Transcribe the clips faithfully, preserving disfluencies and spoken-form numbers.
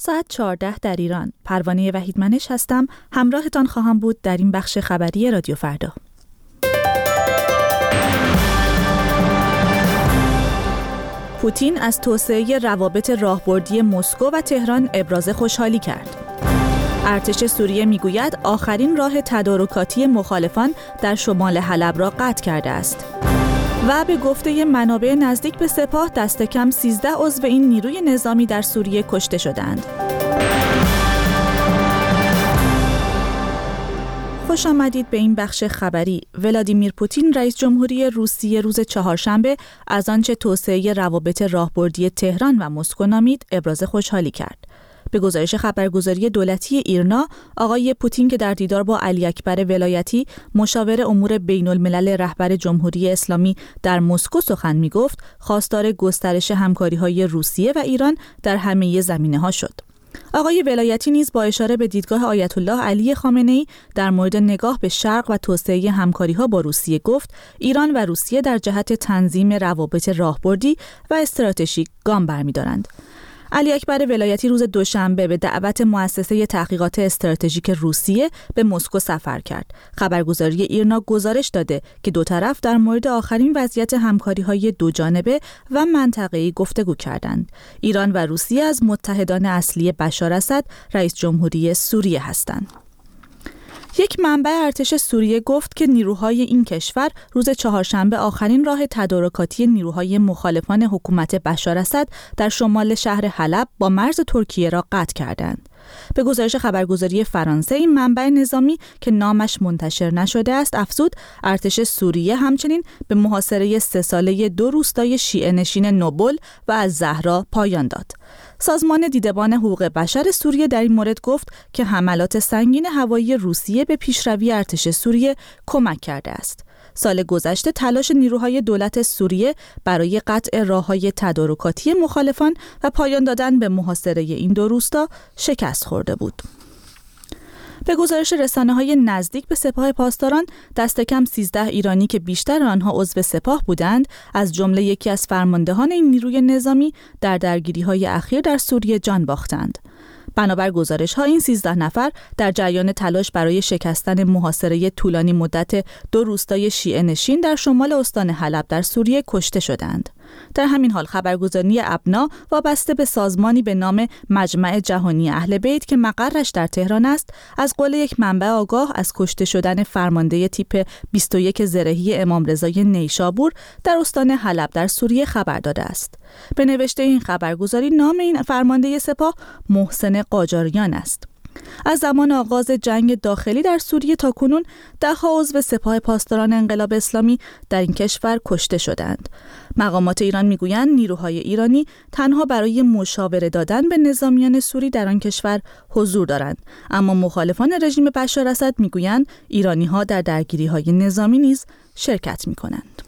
ساعت چهارده در ایران. پروانه وحیدمنش هستم. همراهتان خواهم بود در این بخش خبری رادیو فردا. پوتین از توسعه روابط راهبردی مسکو و تهران ابراز خوشحالی کرد. ارتش سوریه میگوید آخرین راه تدارکاتی مخالفان در شمال حلب را قطع کرده است. و به گفته منابع نزدیک به سپاه دست کم سیزده عضو این نیروی نظامی در سوریه کشته شدند. خوش آمدید به این بخش خبری. ولادیمیر پوتین رئیس جمهوری روسیه روز چهارشنبه از آنچه توسعه روابط راهبردی تهران و مسکو نامید ابراز خوشحالی کرد. به گزارش خبرگزاری دولتی ایرنا، آقای پوتین که در دیدار با علی اکبر ولایتی مشاور امور بین الملل رهبر جمهوری اسلامی در مسکو سخن می گفت، خواستار گسترش همکاری‌های روسیه و ایران در همه زمینه‌ها شد. آقای ولایتی نیز با اشاره به دیدگاه آیت الله علی خامنه‌ای در مورد نگاه به شرق و توسعه همکاری‌ها با روسیه گفت، ایران و روسیه در جهت تنظیم روابط راهبردی و استراتژیک گام برمی‌دارند. علی اکبر ولایتی روز دوشنبه به دعوت مؤسسه تحقیقات استراتژیک روسیه به مسکو سفر کرد. خبرگزاری ایرنا گزارش داده که دو طرف در مورد آخرین وضعیت همکاری‌های دو جانبه و منطقه‌ای گفتگو کردند. ایران و روسیه از متحدان اصلی بشار اسد، رئیس جمهوری سوریه هستند. یک منبع ارتش سوریه گفت که نیروهای این کشور روز چهارشنبه آخرین راه تدارکاتی نیروهای مخالفان حکومت بشار اسد در شمال شهر حلب با مرز ترکیه را قطع کردند. به گزارش خبرگزاری فرانسه، این منبع نظامی که نامش منتشر نشده است افزود ارتش سوریه همچنین به محاصره سه ساله دو روستای شیعه نشین نوبل و الزهرا پایان داد. سازمان دیدبان حقوق بشر سوریه در این مورد گفت که حملات سنگین هوایی روسیه به پیشروی ارتش سوریه کمک کرده است. سال گذشته تلاش نیروهای دولت سوریه برای قطع راه‌های تدارکاتی مخالفان و پایان دادن به محاصره این دو روستا شکست خورده بود. به گزارش رسانه‌های نزدیک به سپاه پاسداران، دست کم سیزده ایرانی که بیشتر آنها عضو سپاه بودند، از جمله یکی از فرماندهان این نیروی نظامی در درگیری‌های اخیر در سوریه جان باختند. بنابر گزارش‌ها این سیزده نفر در جریان تلاش برای شکستن محاصره طولانی مدت دو روستای شیعه نشین در شمال استان حلب در سوریه کشته شدند. در همین حال خبرگزاری ابنا وابسته به سازمانی به نام مجمع جهانی اهل بیت که مقرش در تهران است، از قول یک منبع آگاه از کشته شدن فرمانده تیپ بیست و یک زرهی امام رضای نیشابور در استان حلب در سوریه خبر داده است. به نوشته این خبرگزاری نام این فرمانده سپاه محسن قاجاریان است. از زمان آغاز جنگ داخلی در سوریه تا کنون ده‌ها عضو سپاه پاسداران انقلاب اسلامی در این کشور کشته شدند. مقامات ایران میگویند نیروهای ایرانی تنها برای مشاوره دادن به نظامیان سوری در آن کشور حضور دارند، اما مخالفان رژیم بشار اسد میگویند ایرانی‌ها در درگیری‌های نظامی نیز شرکت می‌کنند.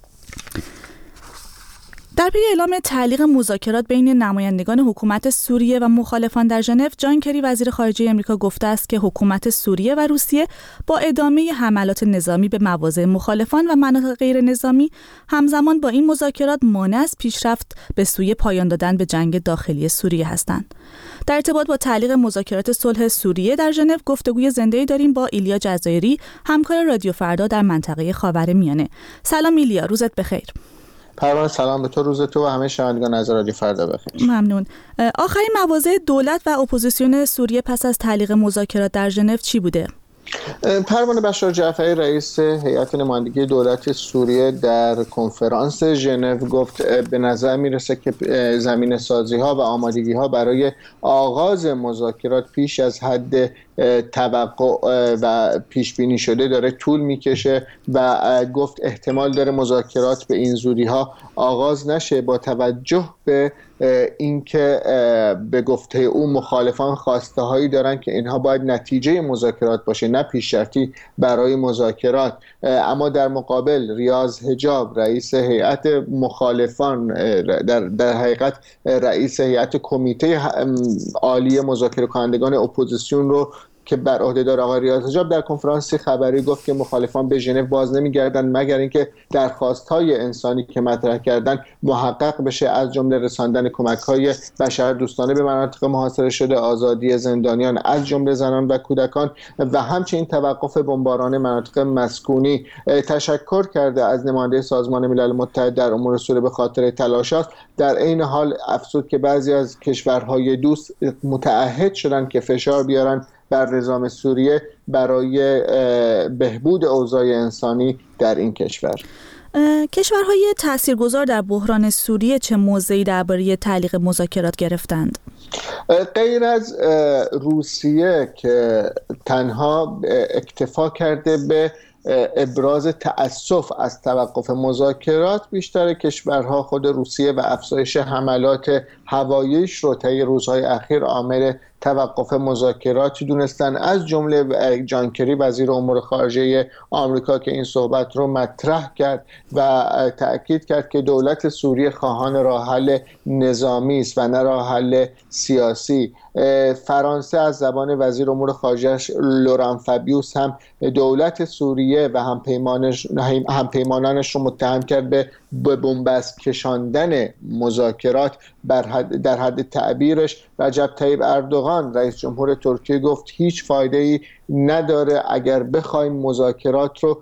در پی اعلام تعلیق مذاکرات بین نمایندگان حکومت سوریه و مخالفان در ژنو، جان کری وزیر خارجه آمریکا گفته است که حکومت سوریه و روسیه با ادامه حملات نظامی به مواضع مخالفان و مناطق غیر نظامی همزمان با این مذاکرات مانع از پیشرفت به سوی پایان دادن به جنگ داخلی سوریه هستند. در ارتباط با تعلیق مذاکرات صلح سوریه در ژنو گفتگوی زنده‌ای داریم با ایلیا جزایری، همکار رادیو فردا در منطقه خاورمیانه. سلام ایلیا، روزت بخیر. پروانه سلام به تو، روز تو و همه شنوندگان از رادیو فردا بخیر. ممنون. آخرین مواضع دولت و اپوزیسیون سوریه پس از تعلیق مذاکرات در ژنو چی بوده؟ پروانه بشار جعفری رئیس هیئت نمایندگی دولت سوریه در کنفرانس ژنو گفت به نظر میرسه که زمین سازی ها و آمادگی ها برای آغاز مذاکرات پیش از حد توقع و پیش بینی شده داره طول میکشه و گفت احتمال داره مذاکرات به این زودی ها آغاز نشه، با توجه به اینکه به گفته او مخالفان خواسته هایی دارن که اینها باید نتیجه مذاکرات باشه نه پیشرفتی برای مذاکرات. اما در مقابل ریاض حجاب رئیس هیئت مخالفان در, در حقیقت رئیس هیئت کمیته عالی مذاکره کنندگان اپوزیسیون رو که بر عهدهدار آقای ریاض حجاب در کنفرانسی خبری گفت که مخالفان به ژنو باز نمی‌گردند مگر اینکه درخواست‌های انسانی که مطرح کردن محقق بشه، از جمله رساندن کمک‌های بشردوستانه به مناطق محاصره شده، آزادی زندانیان از جمله زنان و کودکان و همچنین توقف بمباران مناطق مسکونی. تشکر کرده از نماینده سازمان ملل متحد در امور سوریه به خاطر تلاشات. در این حال افزود که بعضی از کشورهای دوست متعهد شدند که فشار بیارن بر نظام سوریه برای بهبود اوضاع انسانی در این کشور. کشورهای تاثیرگذار در بحران سوریه چه موضعی درباره تعلیق مذاکرات گرفتند؟ غیر از روسیه که تنها اکتفا کرده به ابراز تأسف از توقف مذاکرات، بیشتر کشورها خود روسیه و افزایش حملات هواییش رو طی روزهای اخیر عامل توقف مذاکراتی دونستن، از جمله جان کری وزیر امور خارجه آمریکا که این صحبت رو مطرح کرد و تأکید کرد که دولت سوریه خواهان راه حل نظامی است و نه راه حل سیاسی. فرانسه از زبان وزیر امور خارجه‌اش لوران فابیوس هم دولت سوریه و همپیمانش همپیمانانش رو متهم کرد به بن‌بست کشاندن مذاکرات. بر حد در حد تعبیرش رجب طیب اردوغان رئیس جمهور ترکیه گفت هیچ فایده‌ای نداره اگر بخوایم مذاکرات رو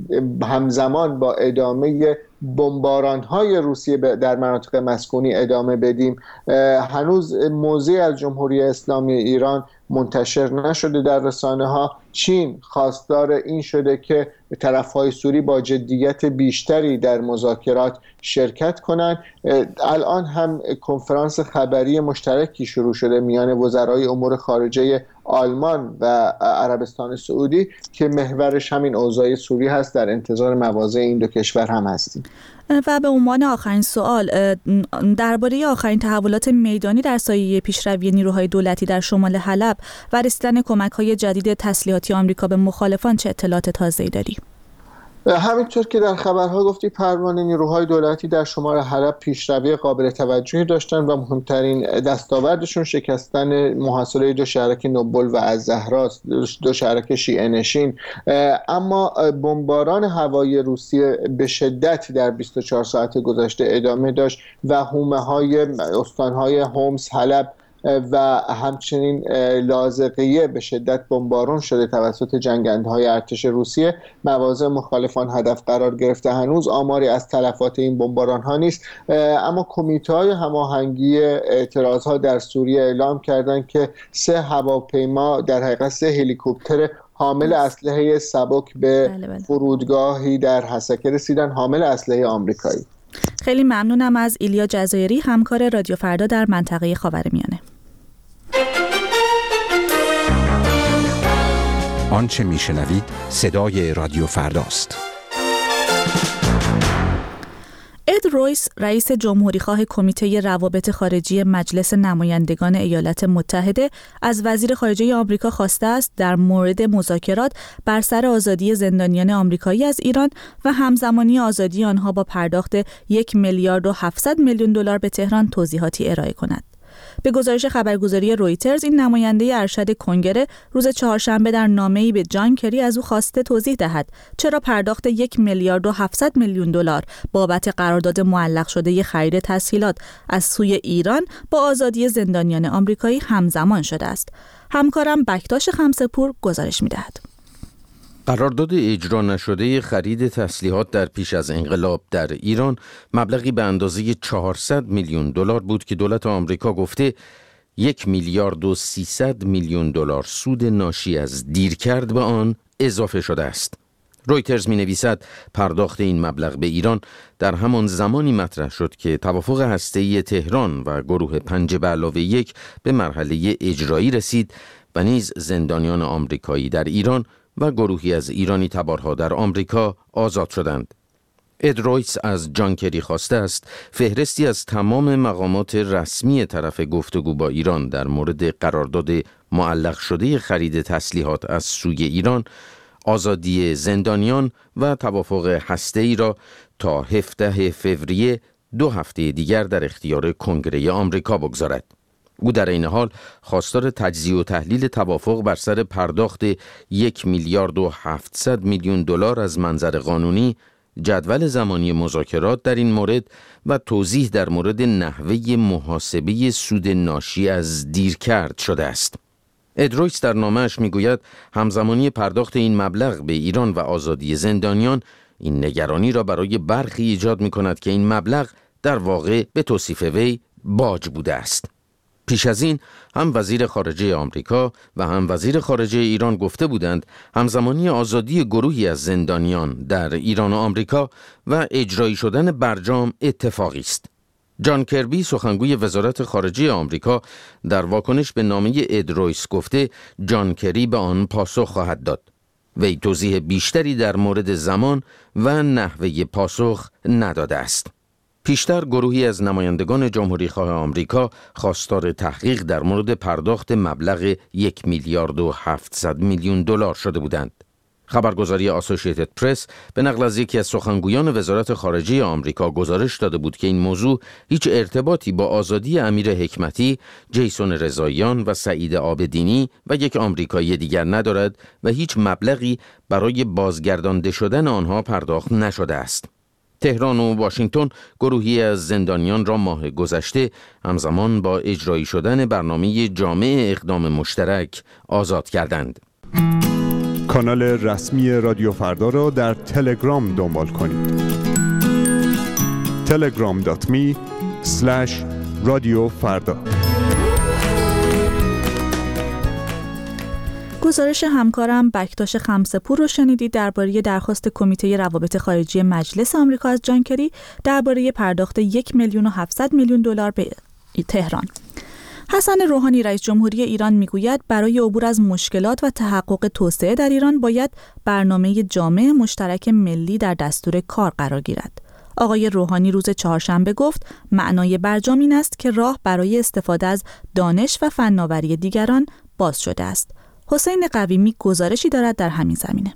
همزمان با ادامه بمباران‌های روسیه در مناطق مسکونی ادامه بدیم. هنوز موضع از جمهوری اسلامی ایران منتشر نشده در رسانه‌ها. چین خواستار این شده که طرف‌های سوری با جدیت بیشتری در مذاکرات شرکت کنند. الان هم کنفرانس خبری مشترکی شروع شده میان وزرای امور خارجه آلمان و عربستان سعودی که محورش همین اوضاع سوری هست. در انتظار مواضع این دو کشور هم هستیم. و به عنوان آخرین سوال درباره آخرین تحولات میدانی در سایه پیشروی نیروهای دولتی در شمال حلب و رسیدن کمک‌های جدید تسلیحاتی آمریکا به مخالفان چه اطلاعات تازه‌ای داری؟ همینطور که در خبرها گفتی پروانه، نیروهای دولتی در شمال حلب پیشروی قابل توجهی داشتن و مهمترین دستاوردشون شکستن محاصره دو شهرک نوبل و الزهراست، دو شهرک شیعه نشین. اما بمباران هوایی روسیه به شدت در بیست و چهار ساعت گذشته ادامه داشت و حومه‌های استان‌های هومس، حلب و همچنین لاذقیه به شدت بمباران شده توسط جنگندهای ارتش روسیه. مواضع مخالفان هدف قرار گرفته. هنوز آماری از تلفات این بمباران ها نیست، اما کمیته های هماهنگی اعتراض ها در سوریه اعلام کردند که سه هواپیما، در حقیقت سه هلیکوپتر حامل اسلحه سبک به فرودگاهی در حسکه رسیدن، حامل اسلحه آمریکایی. خیلی ممنونم از ایلیا جزایری، همکار رادیو فردا در منطقه خاورمیانه. آنچه میشنوید صدای رادیو فرداست. اد رویس، رئیس جمهوریخواه کمیته روابط خارجی مجلس نمایندگان ایالات متحده، از وزیر خارجه آمریکا خواسته است در مورد مذاکرات بر سر آزادی زندانیان آمریکایی از ایران و همزمانی آزادی آنها با پرداخت یک میلیارد و هفتصد میلیون دلار به تهران توضیحاتی ارائه کند. به گزارش خبرگزاری رویترز، این نماینده ارشد کنگره روز چهارشنبه در نامه‌ای به جان کری از او خواسته توضیح دهد چرا پرداخت یک میلیارد و هفتصد میلیون دلار بابت قرارداد معلق شده خرید تسهیلات از سوی ایران با آزادی زندانیان آمریکایی همزمان شده است. همکارم بکتاش خمسه‌پور گزارش می‌دهد. قرارداد اجرا نشده خرید تسلیحات در پیش از انقلاب در ایران مبلغی به اندازه چهارصد میلیون دلار بود که دولت آمریکا گفته یک میلیارد و سیصد میلیون دلار سود ناشی از دیرکرد به آن اضافه شده است. رویترز می نویسد پرداخت این مبلغ به ایران در همان زمانی مطرح شد که توافق هسته‌ای تهران و گروه پنج به علاوه یک به مرحله اجرایی رسید و نیز زندانیان آمریکایی در ایران و گروهی از ایرانی تبارها در آمریکا آزاد شدند. اد رویس از جان کری خواسته است فهرستی از تمام مقامات رسمی طرف گفتگو با ایران در مورد قرارداد معلق شده خرید تسلیحات از سوی ایران، آزادی زندانیان و توافق هسته‌ای را تا هفدهم فوریه دو هفته دیگر در اختیار کنگره آمریکا بگذارد. او در این حال خواستار تجزیه و تحلیل توافق بر سر پرداخت یک میلیارد و هفتصد میلیون دلار از منظر قانونی، جدول زمانی مذاکرات در این مورد و توضیح در مورد نحوه محاسبه سود ناشی از دیرکرد شده است. ادرویس در نامه‌اش میگوید همزمانی پرداخت این مبلغ به ایران و آزادی زندانیان این نگرانی را برای برخی ایجاد می‌کند که این مبلغ در واقع به توصیف وی باج بوده است. پیش از این هم وزیر خارجه آمریکا و هم وزیر خارجه ایران گفته بودند همزمانی آزادی گروهی از زندانیان در ایران و آمریکا و اجرایی شدن برجام اتفاقی است. جان کربی سخنگوی وزارت خارجه آمریکا در واکنش به نامه ادرویس گفته جان کری به آن پاسخ خواهد داد. وی توضیح بیشتری در مورد زمان و نحوه پاسخ نداده است. پیشتر گروهی از نمایندگان جمهوری‌خواه آمریکا خواستار تحقیق در مورد پرداخت مبلغ یک میلیارد و هفتصد میلیون دلار شده بودند. خبرگزاری آسوشییتد پرس به نقل از یکی از سخنگویان وزارت خارجه آمریکا گزارش داده بود که این موضوع هیچ ارتباطی با آزادی امیر حکمتی، جیسون رضاییان و سعید عابدینی و یک آمریکایی دیگر ندارد و هیچ مبلغی برای بازگردانده شدن آنها پرداخت نشده است. تهران و واشنگتن گروهی از زندانیان را ماه گذشته همزمان با اجرایی شدن برنامه جامع اقدام مشترک آزاد کردند. کانال رسمی رادیو فردا را در تلگرام دنبال کنید. تلگرام دات می اسلش رادیو فردا. گزارش همکارم بکتاش خمسه‌پور رو شنیدید درباره درخواست کمیته روابط خارجی مجلس آمریکا از جان کری درباره پرداخت یک میلیون و هفتصد میلیون دلار به تهران. حسن روحانی رئیس جمهوری ایران میگوید برای عبور از مشکلات و تحقق توسعه در ایران باید برنامه جامع مشترک ملی در دستور کار قرار گیرد. آقای روحانی روز چهارشنبه گفت معنای برجام این است که راه برای استفاده از دانش و فناوری دیگران باز شده است. حسین قویمی گزارشی دارد در همین زمینه.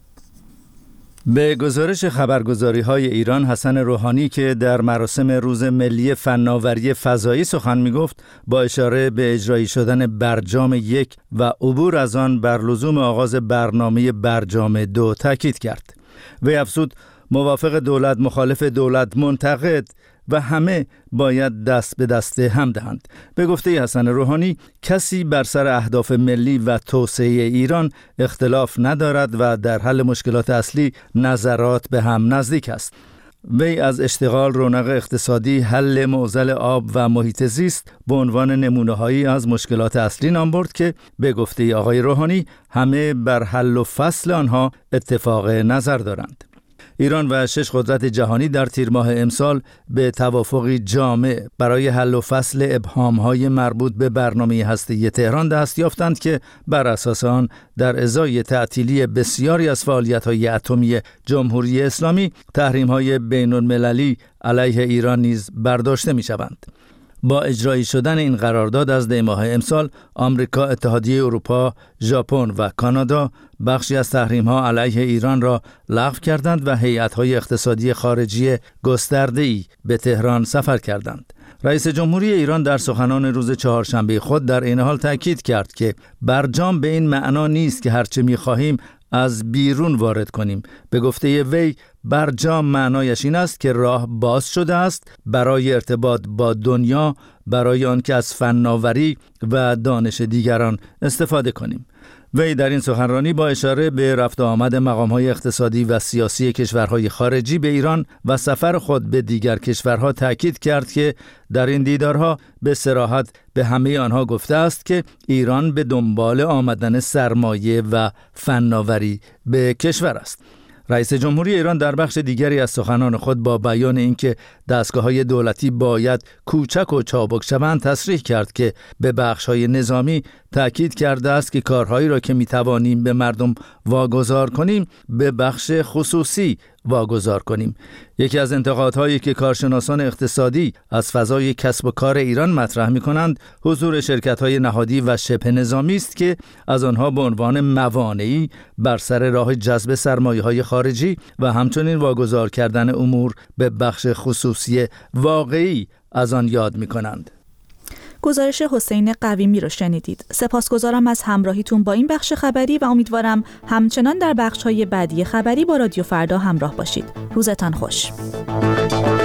به گزارش خبرگزاری‌های ایران، حسن روحانی که در مراسم روز ملی فناوری فضایی سخن می‌گفت، با اشاره به اجرایی شدن برجام یک و عبور از آن بر لزوم آغاز برنامه برجام دو تاکید کرد. وی افزود موافق دولت، مخالف دولت، منتقد و همه باید دست به دست هم دهند. به گفته حسن روحانی کسی بر سر اهداف ملی و توسعه ایران اختلاف ندارد و در حل مشکلات اصلی نظرات به هم نزدیک است. وی از اشتغال، رونق اقتصادی، حل معضل آب و محیط زیست به عنوان نمونه‌هایی از مشکلات اصلی نام برد که به گفته آقای روحانی همه بر حل و فصل آنها اتفاق نظر دارند. ایران و شش قدرت جهانی در تیر ماه امسال به توافقی جامع برای حل و فصل ابهام‌های مربوط به برنامه هسته‌ای تهران دست یافتند که بر اساس آن در ازای تعطیلی بسیاری از فعالیت‌های اتمی جمهوری اسلامی تحریم‌های بین‌المللی علیه ایران نیز برداشته می‌شوند. با اجرایی شدن این قرارداد از دی ماه امسال، آمریکا، اتحادیه اروپا، ژاپن و کانادا بخشی از تحریم‌ها علیه ایران را لغو کردند و هیئت‌های اقتصادی خارجی گسترده‌ای به تهران سفر کردند. رئیس جمهوری ایران در سخنان روز چهارشنبه خود در این حال تاکید کرد که برجام به این معنا نیست که هرچه می‌خواهیم از بیرون وارد کنیم. به گفته وی برجام معنایش این است که راه باز شده است برای ارتباط با دنیا، برای آن که از فناوری و دانش دیگران استفاده کنیم. وی در این سخنرانی با اشاره به رفت و آمد مقام‌های اقتصادی و سیاسی کشورهای خارجی به ایران و سفر خود به دیگر کشورها تاکید کرد که در این دیدارها به صراحت به همه آنها گفته است که ایران به دنبال آمدن سرمایه و فناوری به کشور است. رئیس جمهوری ایران در بخش دیگری از سخنان خود با بیان اینکه دستگاه‌های دولتی باید کوچک و چابک شوند تصریح کرد که به بخش‌های نظامی تأکید کرده است که کارهایی را که می‌توانیم به مردم واگذار کنیم به بخش خصوصی واگذار کنیم. یکی از انتقادهایی که کارشناسان اقتصادی از فضای کسب و کار ایران مطرح می‌کنند حضور شرکت‌های نهادی و شبه نظامی است که از آنها به عنوان موانعی بر سر راه جذب سرمایه‌های خارجی و همچنین واگذار کردن امور به بخش خصوصی واقعی از آن یاد می‌کنند. گزارش حسین قویمی رو شنیدید. سپاسگزارم از همراهیتون با این بخش خبری و امیدوارم همچنان در بخش‌های بعدی خبری با رادیو فردا همراه باشید. روزتان خوش.